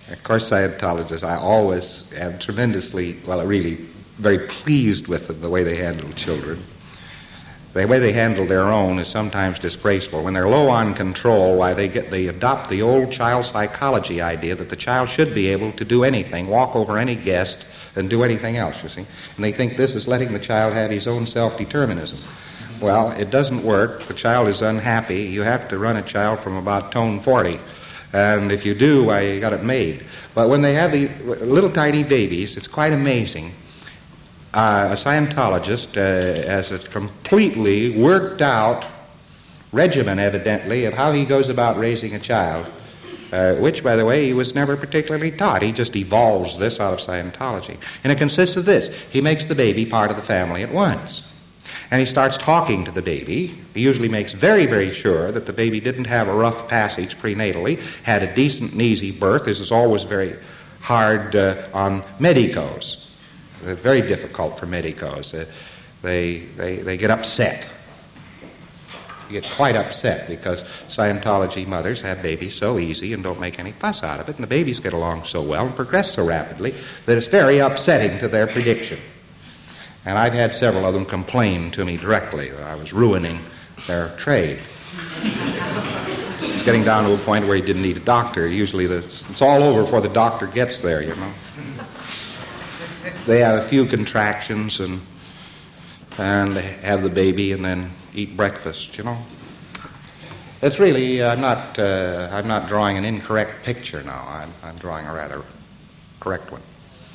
Of course, Scientologists, I always am tremendously, really very pleased with them, the way they handle children. The way they handle their own is sometimes disgraceful. When they're low on control, they adopt the old child psychology idea that the child should be able to do anything, walk over any guest, and do anything else, you see. And they think this is letting the child have his own self-determinism. Well, it doesn't work. The child is unhappy. You have to run a child from about tone 40. And if you do, you got it made. But when they have the little tiny babies, it's quite amazing. A Scientologist has a completely worked out regimen, evidently, of how he goes about raising a child, which, by the way, he was never particularly taught. He just evolves this out of Scientology. And it consists of this. He makes the baby part of the family at once. And he starts talking to the baby. He usually makes very, very sure that the baby didn't have a rough passage prenatally, had a decent and easy birth. This is always very hard on medicos. Very difficult for medicos. They get upset. You get quite upset because Scientology mothers have babies so easy and don't make any fuss out of it, and the babies get along so well and progress so rapidly that it's very upsetting to their prediction. And I've had several of them complain to me directly that I was ruining their trade. It's getting down to a point where he didn't need a doctor. Usually it's all over before the doctor gets there, you know. They have a few contractions and they have the baby and then eat breakfast, you know. It's really, I'm not drawing an incorrect picture now. I'm drawing a rather correct one.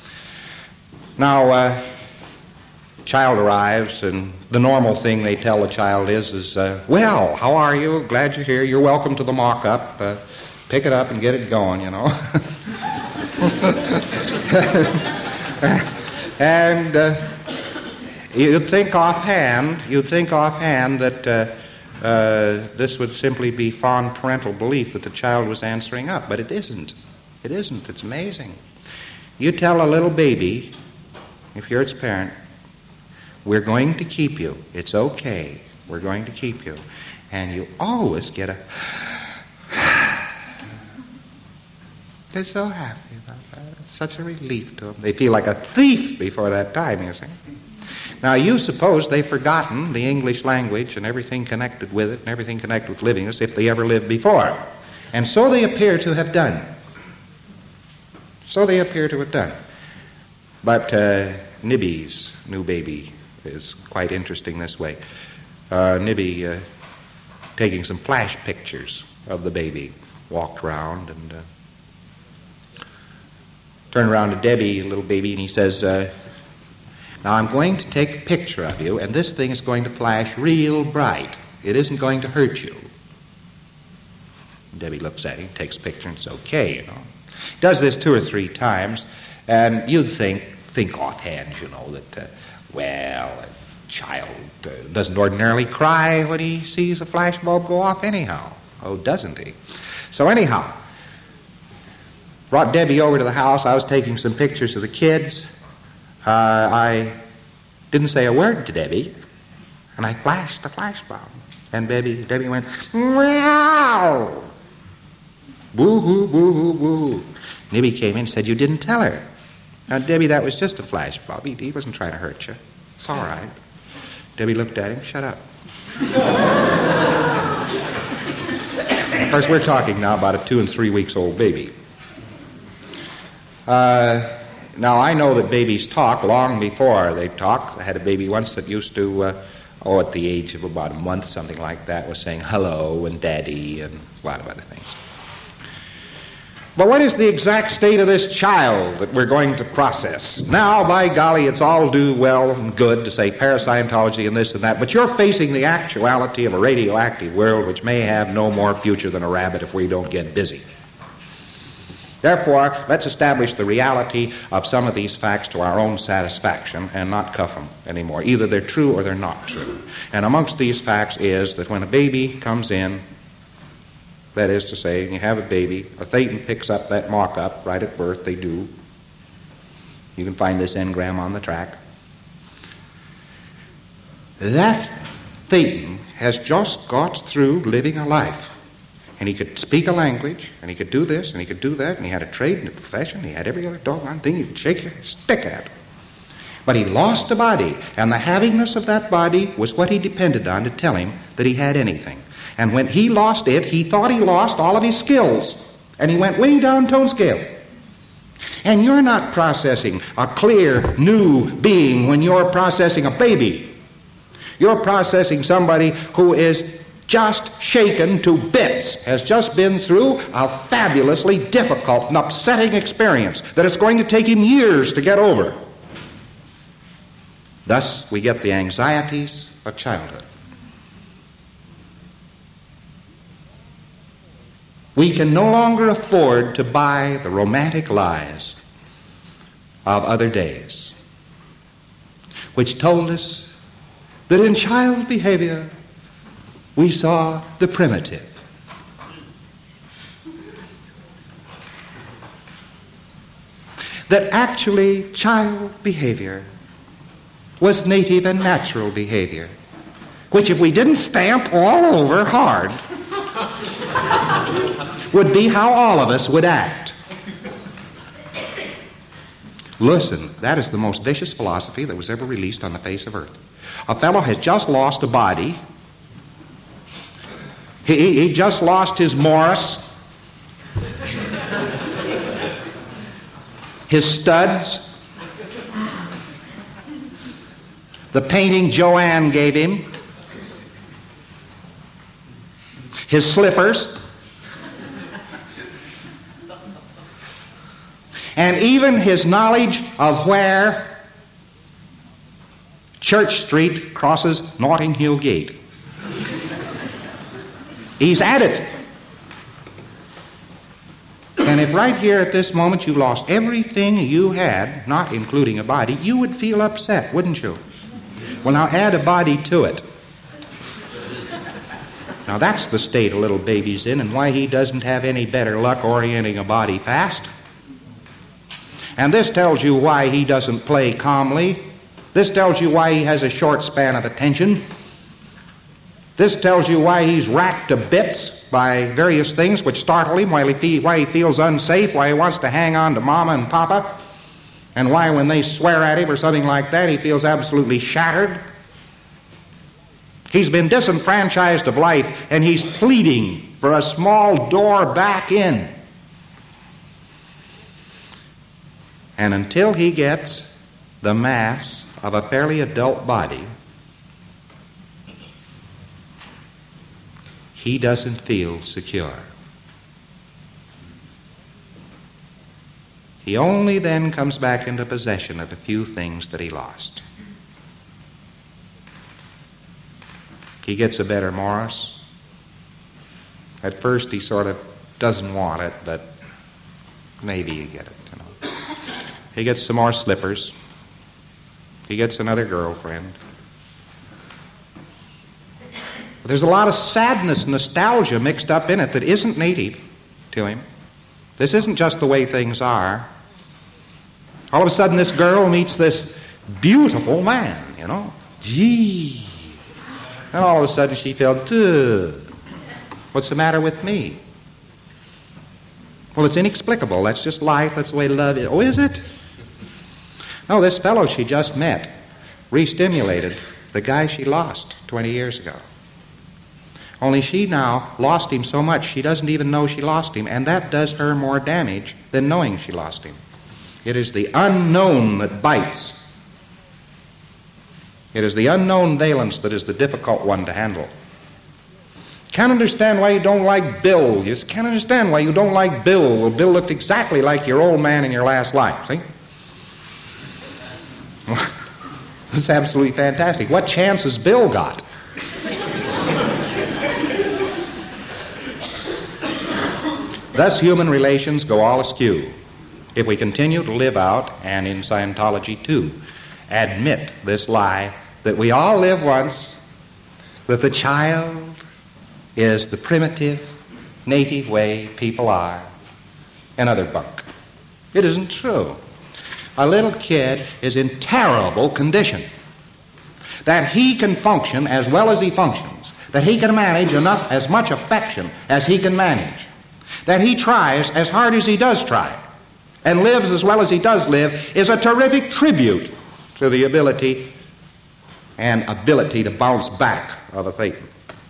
Now, child arrives, and the normal thing they tell the child is well, how are you? Glad you're here. You're welcome to the mock-up. Pick it up and get it going, you know. And you'd think offhand that this would simply be fond parental belief that the child was answering up, but it isn't. It isn't. It's amazing. You tell a little baby, if you're its parent, we're going to keep you. It's okay. We're going to keep you. And you always get a... They're so happy about that. It's such a relief to them. They feel like a thief before that time, you see. Now, you suppose they've forgotten the English language and everything connected with it and everything connected with living as if they ever lived before. And so they appear to have done. But Nibby's new baby is quite interesting this way. Nibby, taking some flash pictures of the baby, walked around and turned around to Debbie, little baby, and he says, now I'm going to take a picture of you, and this thing is going to flash real bright. It isn't going to hurt you. Debbie looks at him, takes a picture, and it's okay, you know. Does this 2 or 3 times, and you'd think offhand, you know, that, a child doesn't ordinarily cry when he sees a flashbulb go off anyhow. Oh, doesn't he? So anyhow, brought Debbie over to the house. I was taking some pictures of the kids. I didn't say a word to Debbie, and I flashed the flashbulb. And Debbie went, meow! Boo-hoo, boo-hoo, boo-hoo. Nibby came in and said, you didn't tell her. Now, Debbie, that was just a flashbulb. He wasn't trying to hurt you. It's all right. Debbie looked at him, shut up. Of course, we're talking now about a 2 and 3 weeks old baby. Now, I know that babies talk long before they talk. I had a baby once that used to, at the age of about a month, something like that, was saying hello and daddy and a lot of other things. But what is the exact state of this child that we're going to process? Now, by golly, it's all well and good to say parascientology and this and that, but you're facing the actuality of a radioactive world which may have no more future than a rabbit if we don't get busy. Therefore, let's establish the reality of some of these facts to our own satisfaction and not cuff them anymore. Either they're true or they're not true. And amongst these facts is that when a baby comes in, that is to say, you have a baby, a thetan picks up that mock-up right at birth, they do. You can find this engram on the track. That thetan has just got through living a life. and he could speak a language, and he could do this, and he could do that, and he had a trade and a profession, and he had every other doggone thing you could shake your stick at. But he lost the body, and the havingness of that body was what he depended on to tell him that he had anything. And when he lost it, he thought he lost all of his skills, and he went way down tone scale. And you're not processing a clear, new being when you're processing a baby. You're processing somebody who is just shaken to bits, has just been through a fabulously difficult and upsetting experience that it's going to take him years to get over. Thus, we get the anxieties of childhood. We can no longer afford to buy the romantic lies of other days, which told us that in child behavior we saw the primitive. That actually child behavior was native and natural behavior, which if we didn't stamp all over hard, would be how all of us would act. Listen, that is the most vicious philosophy that was ever released on the face of earth. A fellow has just lost a body. He just lost his Morris, his studs, the painting Joanne gave him, his slippers, and even his knowledge of where Church Street crosses Notting Hill Gate. He's at it. And if right here at this moment you lost everything you had, not including a body, you would feel upset, wouldn't you? Well, now add a body to it. Now that's the state a little baby's in, and why he doesn't have any better luck orienting a body fast. And this tells you why he doesn't play calmly. This tells you why he has a short span of attention. This tells you why he's racked to bits by various things which startle him, why he feels unsafe, why he wants to hang on to Mama and Papa, and why when they swear at him or something like that, he feels absolutely shattered. He's been disenfranchised of life, and he's pleading for a small door back in. And until he gets the mass of a fairly adult body, he doesn't feel secure. He only then comes back into possession of a few things that he lost. He gets a better Morris. At first he sort of doesn't want it, but maybe you get it, you know. He gets some more slippers. He gets another girlfriend. But there's a lot of sadness and nostalgia mixed up in it that isn't native to him. This isn't just the way things are. All of a sudden this girl meets this beautiful man, you know. Gee. And all of a sudden she felt, what's the matter with me? Well, it's inexplicable. That's just life. That's the way love is. Oh, is it? No, this fellow she just met re-stimulated the guy she lost 20 years ago. Only she now lost him so much she doesn't even know she lost him, and that does her more damage than knowing she lost him. It is the unknown that bites. It is the unknown valence that is the difficult one to handle. Can't understand why you don't like Bill. You just can't understand why you don't like Bill. Well, Bill looked exactly like your old man in your last life, see? It's absolutely fantastic. What chance has Bill got? Thus, human relations go all askew if we continue to live out, and in Scientology too, admit this lie that we all live once, that the child is the primitive, native way people are, and other bunk. It isn't true. A little kid is in terrible condition. That he can function as well as he functions that he can manage as much affection as he can manage, that he tries as hard as he does try, and lives as well as he does live, is a terrific tribute to the ability to bounce back of a Thetan.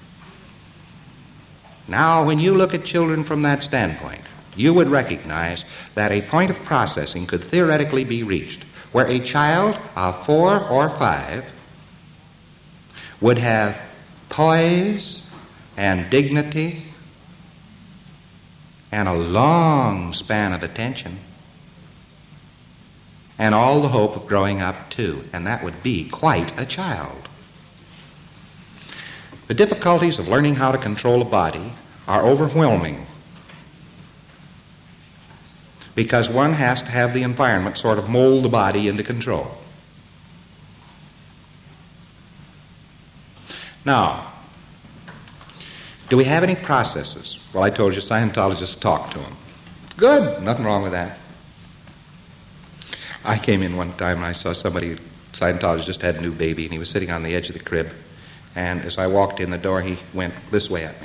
Now, when you look at children from that standpoint, you would recognize that a point of processing could theoretically be reached where a child of 4 or 5 would have poise and dignity and a long span of attention and all the hope of growing up too, and that would be quite a child. The difficulties of learning how to control a body are overwhelming because one has to have the environment sort of mold the body into control. Now, do we have any processes? Well, I told you Scientologists talk to them. Good, nothing wrong with that. I came in one time and I saw somebody, Scientologist, just had a new baby, and he was sitting on the edge of the crib, and as I walked in the door, he went this way at me.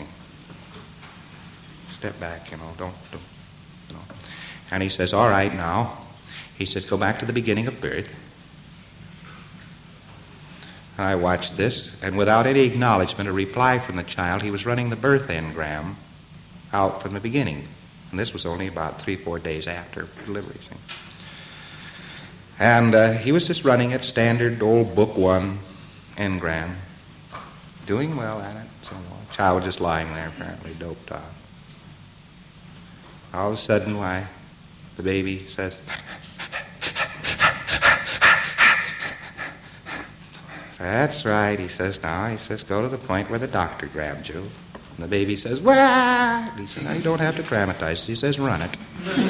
Step back, don't. And he says, all right, now. He says, go back to the beginning of birth. I watched this, and without any acknowledgement or reply from the child, he was running the birth engram out from the beginning. And this was only about 3-4 days after delivery. And he was just running it, standard old book 1 engram, doing well at it. So the child was just lying there, apparently doped out. All of a sudden, the baby says, that's right, he says, now, go to the point where the doctor grabbed you. And the baby says, wah! He says, now, you don't have to dramatize. He says, run it.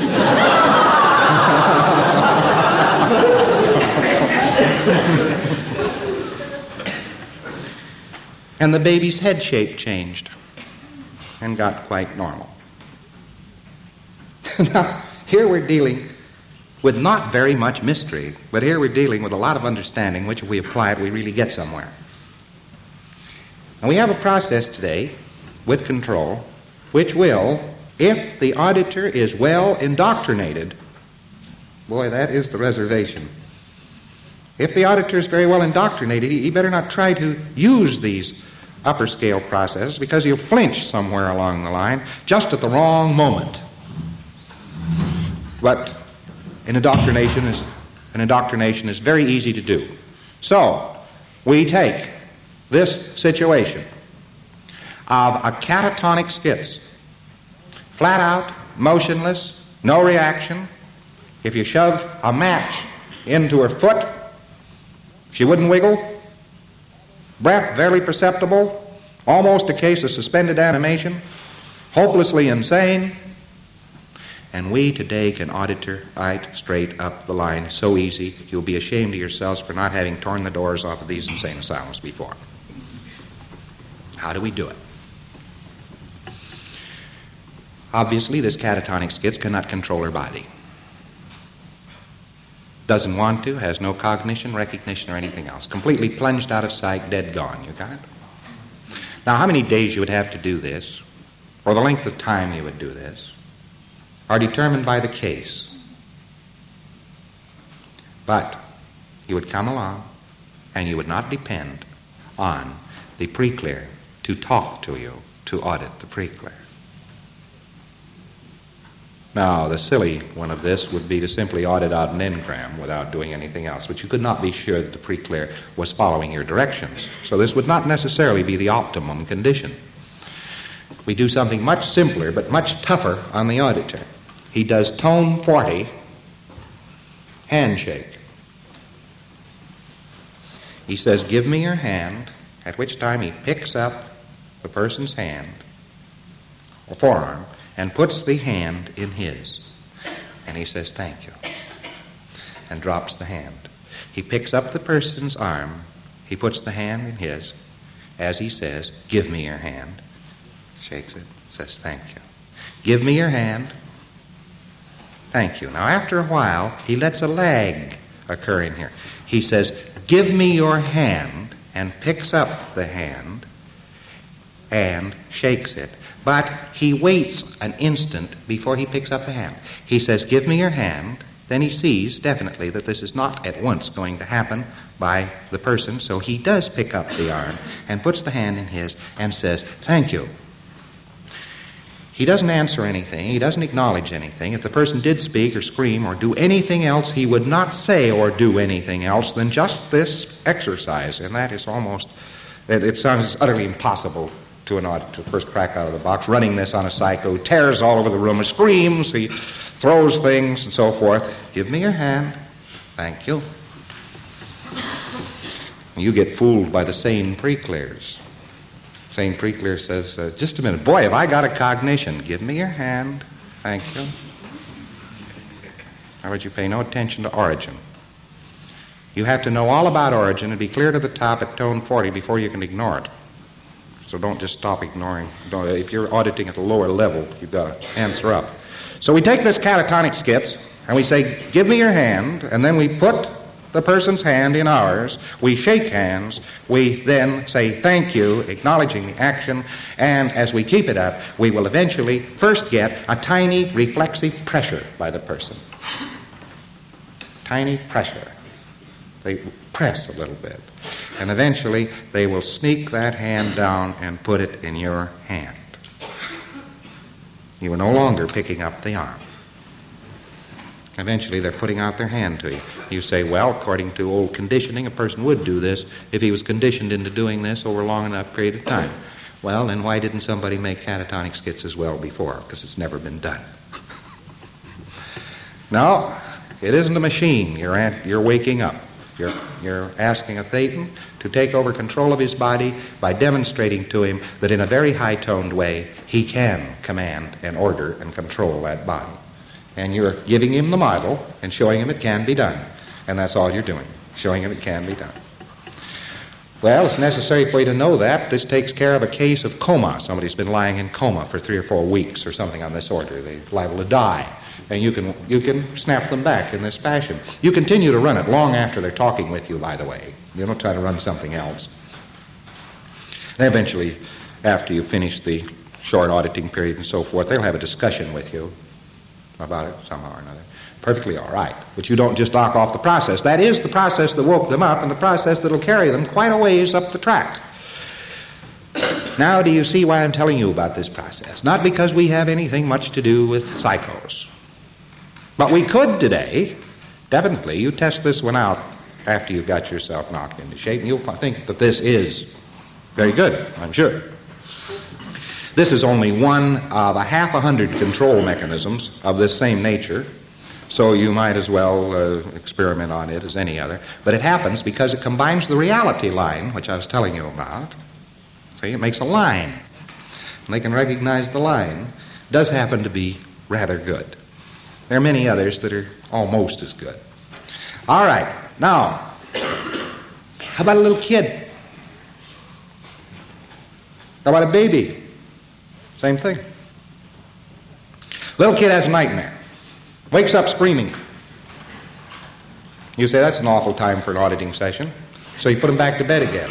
And the baby's head shape changed and got quite normal. Now, here we're dealing with not very much mystery, but here we're dealing with a lot of understanding, which if we apply it, we really get somewhere. And we have a process today with control, which will, if the auditor is well indoctrinated, boy, that is the reservation. If the auditor is very well indoctrinated, he better not try to use these upper scale processes because he'll flinch somewhere along the line just at the wrong moment. But an indoctrination is very easy to do. So, we take this situation of a catatonic schiz, flat out, motionless, no reaction. If you shoved a match into her foot, she wouldn't wiggle. Breath barely perceptible, almost a case of suspended animation, hopelessly insane. And we today can audit her right straight up the line. So easy, you'll be ashamed of yourselves for not having torn the doors off of these insane asylums before. How do we do it? Obviously, this catatonic schiz cannot control her body. Doesn't want to, has no cognition, recognition, or anything else. Completely plunged out of sight, dead gone. You got it? Now, how many days you would have to do this, or the length of time you would do this, are determined by the case. But you would come along and you would not depend on the pre-clear to talk to you to audit the pre-clear. Now, the silly one of this would be to simply audit out an engram without doing anything else, but you could not be sure that the pre-clear was following your directions. So this would not necessarily be the optimum condition. We do something much simpler but much tougher on the auditor. He does tone 40, handshake. He says, give me your hand, at which time he picks up the person's hand, or forearm, and puts the hand in his. And he says, thank you, and drops the hand. He picks up the person's arm, he puts the hand in his, as he says, give me your hand, shakes it, says, thank you. Give me your hand. Thank you. Now, after a while, he lets a lag occur in here. He says, give me your hand, and picks up the hand, and shakes it. But he waits an instant before he picks up the hand. He says, "Give me your hand." Then he sees definitely that this is not at once going to happen by the person, so he does pick up the arm and puts the hand in his and says, "Thank you." He doesn't answer anything. He doesn't acknowledge anything. If the person did speak or scream or do anything else, he would not say or do anything else than just this exercise. And that is almost, it sounds utterly impossible to an auditor, first crack out of the box, running this on a psycho, tears all over the room, screams, he throws things and so forth. "Give me your hand." "Thank you." You get fooled by the sane pre-clears. Sane pre-clear says, "Just a minute. Boy, have I got a cognition. Give me your hand. Thank you." How about you pay no attention to origin? You have to know all about origin and be clear to the top at tone 40 before you can ignore it. So don't just stop ignoring. If you're auditing at a lower level, you've got to answer up. So we take this catatonic skits and we say, "Give me your hand," and then we put the person's hand in ours. We shake hands. We then say thank you, acknowledging the action, and as we keep it up, we will eventually first get a tiny reflexive pressure by the person. Tiny pressure. They press a little bit. And eventually, they will sneak that hand down and put it in your hand. You are no longer picking up the arm. Eventually, they're putting out their hand to you. You say, "Well, according to old conditioning, a person would do this if he was conditioned into doing this over a long enough period of time." Well, then why didn't somebody make catatonic skits as well before? Because it's never been done. No, it isn't a machine. You're waking up. You're asking a thetan to take over control of his body by demonstrating to him that in a very high-toned way he can command and order and control that body. And you're giving him the model and showing him it can be done. And that's all you're doing, showing him it can be done. Well, it's necessary for you to know that. This takes care of a case of coma. Somebody's been lying in coma for 3 or 4 weeks or something on this order. They're liable to die. And you can snap them back in this fashion. You continue to run it long after they're talking with you, by the way. You don't try to run something else. And eventually, after you finish the short auditing period and so forth, they'll have a discussion with you about it somehow or another. Perfectly all right. But you don't just knock off the process. That is the process that woke them up and the process that will carry them quite a ways up the track. Now, do you see why I'm telling you about this process? Not because we have anything much to do with psychos. But we could today, definitely, you test this one out after you've got yourself knocked into shape, and you'll think that this is very good, I'm sure. This is only one of a half a hundred control mechanisms of this same nature, so you might as well experiment on it as any other. But it happens because it combines the reality line, which I was telling you about. See, it makes a line, and they can recognize the line. It does happen to be rather good. There are many others that are almost as good. All right, now, how about a little kid? How about a baby? Same thing. Little kid has a nightmare. Wakes up screaming. You say, that's an awful time for an auditing session. So you put him back to bed again.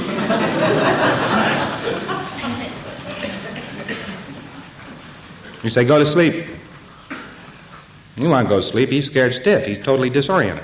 You say, go to sleep. You want to go to sleep. He's scared stiff. He's totally disoriented.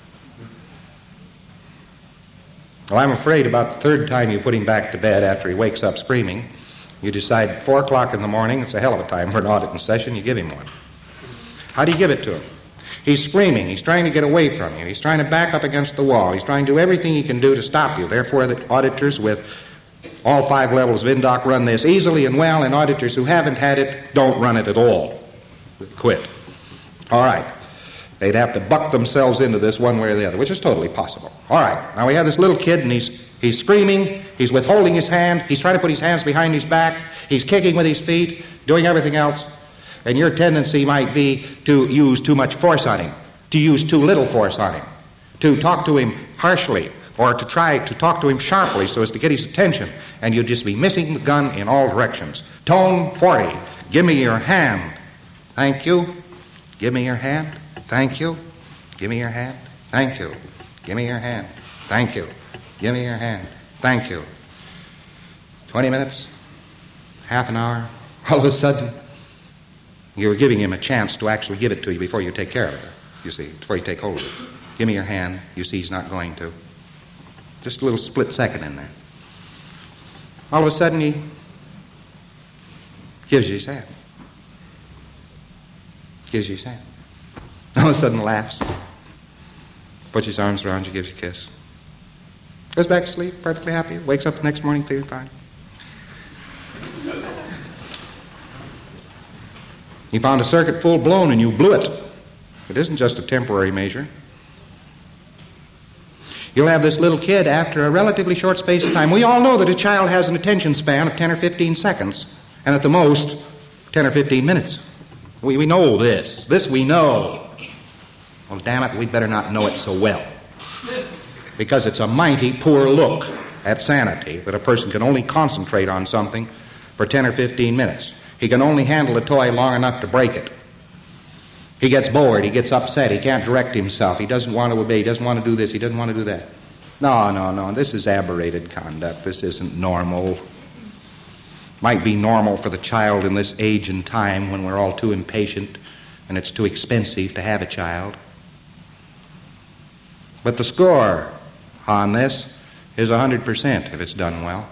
Well, I'm afraid about the third time you put him back to bed after he wakes up screaming, you decide at 4 o'clock in the morning, it's a hell of a time for an auditing session, you give him one. How do you give it to him? He's screaming. He's trying to get away from you. He's trying to back up against the wall. He's trying to do everything he can do to stop you. Therefore, the auditors with all 5 levels of INDOC run this easily and well, and auditors who haven't had it don't run it at all. Quit. All right. They'd have to buck themselves into this one way or the other, which is totally possible. All right. Now we have this little kid, and he's screaming. He's withholding his hand. He's trying to put his hands behind his back. He's kicking with his feet, doing everything else. And your tendency might be to use too much force on him, to use too little force on him, to talk to him harshly, or to try to talk to him sharply so as to get his attention. And you'd just be missing the gun in all directions. Tone 40. Give me your hand. Thank you. Give me your hand. Thank you. Give me your hand. Thank you. Give me your hand. Thank you. Give me your hand. Thank you. 20 minutes. half an hour, all of a sudden, you were giving him a chance to actually give it to you before you take care of it, you see, before you take hold of it. Give me your hand. You see he's not going to. Just a little split second in there. All of a sudden, he gives you his hand. Gives you his hand. All of a sudden, laughs. Puts his arms around you, gives you a kiss. Goes back to sleep, perfectly happy. Wakes up the next morning, feeling fine. You found a circuit full blown and you blew it. It isn't just a temporary measure. You'll have this little kid after a relatively short space of time. We all know that a child has an attention span of 10 or 15 seconds, and at the most, 10 or 15 minutes. We know this. This we know. Well, damn it, we'd better not know it so well. Because it's a mighty poor look at sanity that a person can only concentrate on something for 10 or 15 minutes. He can only handle a toy long enough to break it. He gets bored, he gets upset, he can't direct himself, he doesn't want to obey, he doesn't want to do this, he doesn't want to do that. No, this is aberrated conduct. This isn't normal. Might be normal for the child in this age and time when we're all too impatient and it's too expensive to have a child. But the score on this is 100% if it's done well.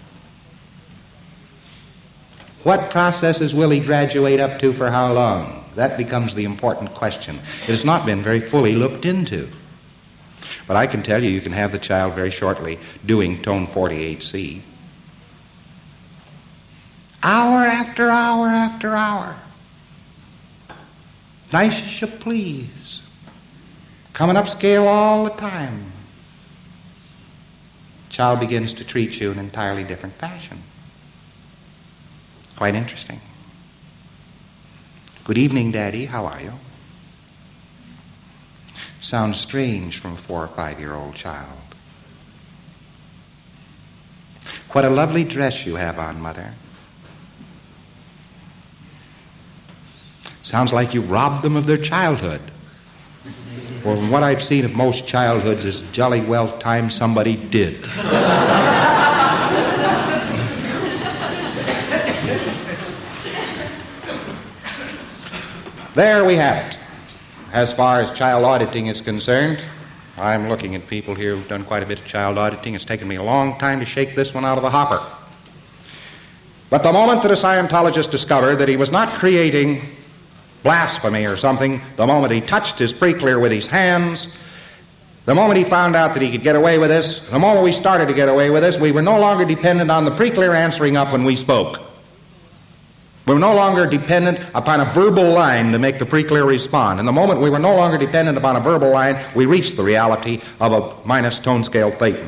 What processes will he graduate up to for how long? That becomes the important question. It has not been very fully looked into. But I can tell you, you can have the child very shortly doing tone 48C. Hour after hour after hour. Nice as you please. Coming up scale all the time. Child begins to treat you in an entirely different fashion. Quite interesting. Good evening, Daddy. How are you? Sounds strange from a 4 or 5-year-old child. What a lovely dress you have on, Mother. Sounds like you've robbed them of their childhood. Well, from what I've seen of most childhoods, it's jolly well time somebody did. There we have it. As far as child auditing is concerned, I'm looking at people here who've done quite a bit of child auditing. It's taken me a long time to shake this one out of the hopper. But the moment that a Scientologist discovered that he was not creating blasphemy or something, the moment he touched his pre-clear with his hands, the moment he found out that he could get away with this, the moment we started to get away with this, we were no longer dependent on the pre-clear answering up when we spoke. We were no longer dependent upon a verbal line to make the pre-clear respond. And the moment we were no longer dependent upon a verbal line, we reached the reality of a minus tone scale Thetan.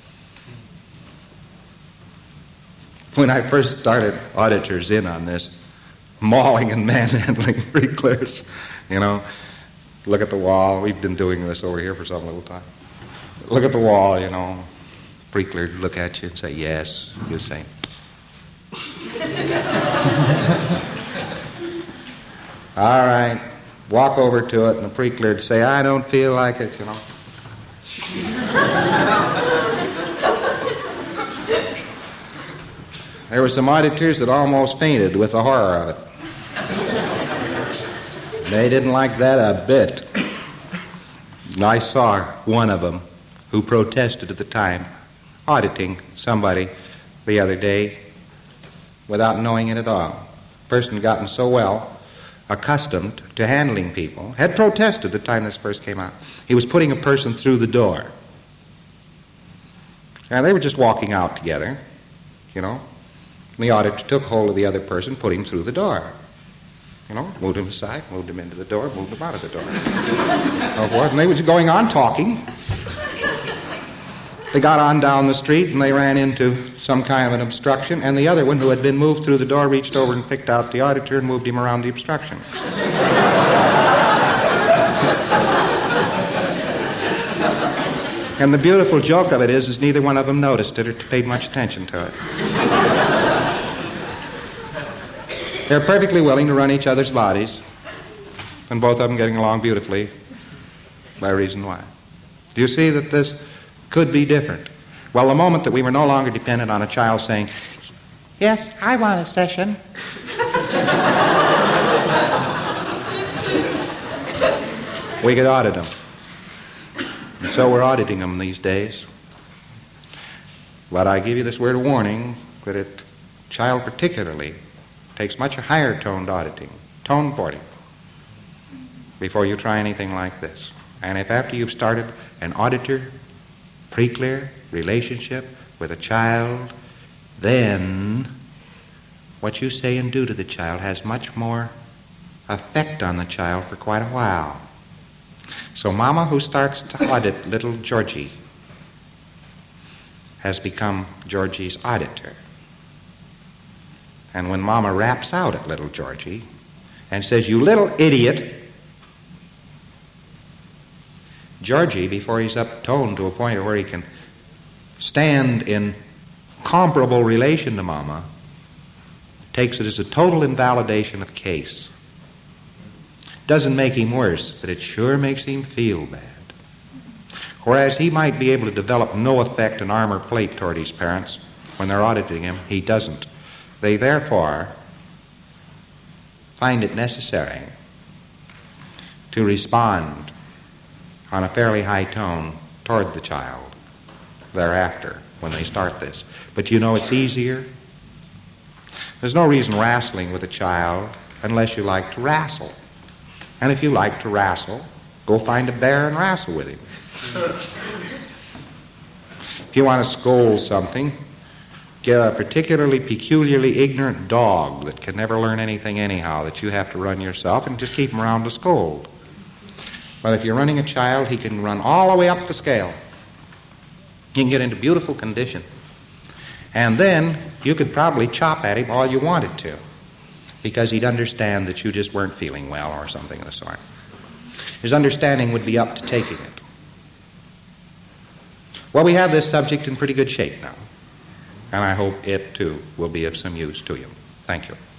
When I first started auditors in on this, mauling and manhandling pre-clears, look at the wall. We've been doing this over here for some little time. Look at the wall, pre-clear look at you and say, yes, you say. All right, walk over to it and the pre-cleared say, I don't feel like it, There were some auditors that almost fainted with the horror of it. They didn't like that a bit. And I saw one of them who protested at the time, auditing somebody the other day without knowing it at all. Person had gotten so well accustomed to handling people, had protested the time this first came out. He was putting a person through the door. And they were just walking out together, And the auditor took hold of the other person, put him through the door. Moved him aside, moved him into the door, moved him out of the door. So forth. And they were just going on talking. They got on down the street and they ran into some kind of an obstruction, and the other one who had been moved through the door reached over and picked out the auditor and moved him around the obstruction. And the beautiful joke of it is neither one of them noticed it or paid much attention to it. They're perfectly willing to run each other's bodies, and both of them getting along beautifully by reason why. Do you see that this could be different? Well, the moment that we were no longer dependent on a child saying, Yes, I want a session. We could audit them. And so we're auditing them these days. But I give you this word of warning that a child particularly takes much higher toned auditing, tone 40, before you try anything like this. And if after you've started an auditor, pre-clear relationship with a child, then what you say and do to the child has much more effect on the child for quite a while. So Mama, who starts to audit little Georgie, has become Georgie's auditor. And when Mama raps out at little Georgie and says, "You little idiot," Georgie, before he's up-toned to a point where he can stand in comparable relation to Mama, takes it as a total invalidation of case. Doesn't make him worse, but it sure makes him feel bad. Whereas he might be able to develop no effect and armor plate toward his parents when they're auditing him, he doesn't. They therefore find it necessary to respond on a fairly high tone toward the child thereafter when they start this. But you know it's easier. There's no reason wrestling with a child unless you like to wrestle. And if you like to wrestle, go find a bear and wrestle with him. If you want to scold something, get a particularly peculiarly ignorant dog that can never learn anything anyhow, that you have to run yourself, and just keep him around to scold. But if you're running a child, he can run all the way up the scale. He can get into beautiful condition. And then you could probably chop at him all you wanted to, because he'd understand that you just weren't feeling well or something of the sort. His understanding would be up to taking it. Well, we have this subject in pretty good shape now, and I hope it, too, will be of some use to you. Thank you.